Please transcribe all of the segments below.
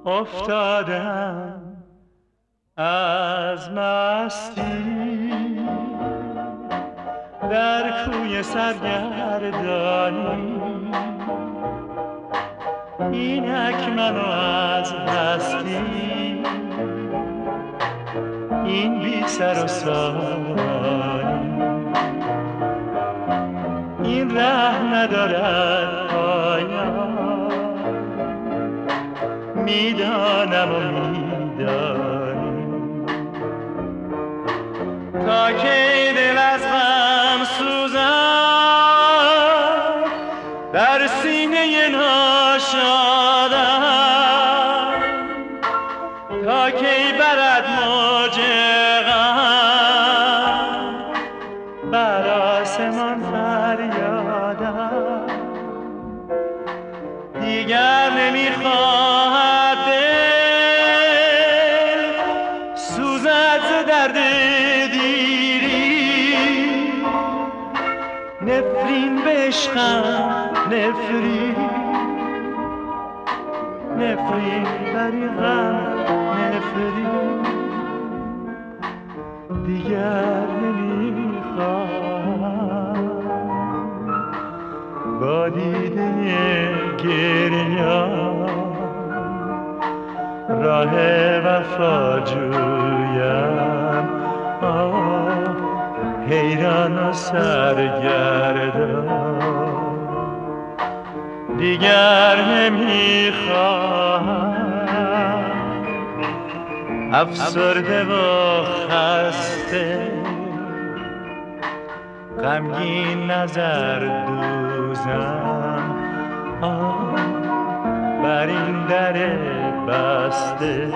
افتادم از مستی در کوی سرگردانی، اینک منو از هستی، این بی سر و سامانی، این ره ندارد پایان، میدانم و میدانی. تا کی دل از غم سوزم در سینه ناشادم، تا کی برد موج غم بر آسمان فریادم. دیگر نمیخواهد دل سوزد ز درد دیری، نفرین به عشقم نفرین، نفرین بری غم نفرین. دیگر نمیخواهم با دیده گریان راه وفا جویم، حیران و سرگردان. دیگر نمیخواهم افسرده و خسته غمگین نظر دوزم بر این در بسته.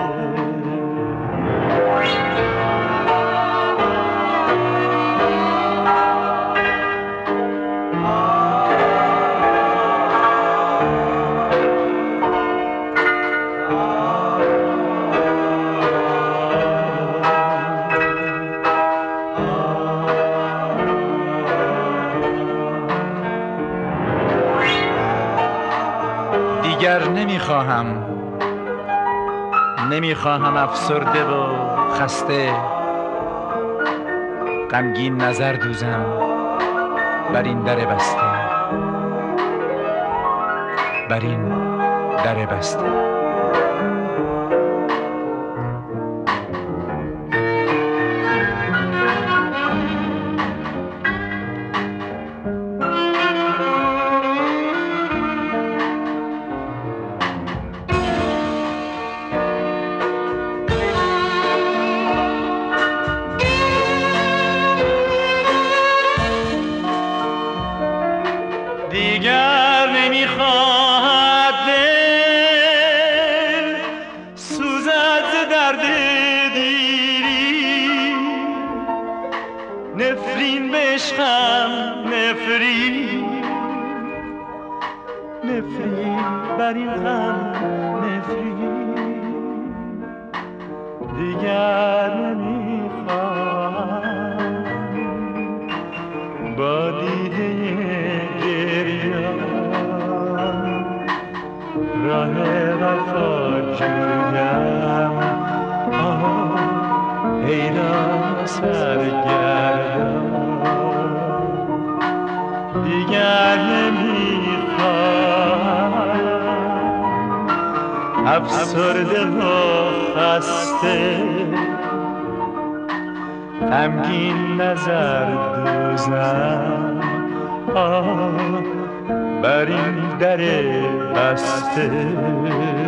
دیگر نمیخواهم افسرده و خسته غمگین نظر دوزم بر این در بسته، بر این در بسته. دیگر نمیخواهد دل سوزد ز درد دیری، نفرین به عشقم نفرین، نفرین بر این غم نفرین. دیگر نمیخواهم با دیده راه وفا جویم، حیران سرگردان. دیگر نمیخواهم افسرده و خسته غمگین نظر دوزم بر این در بسته.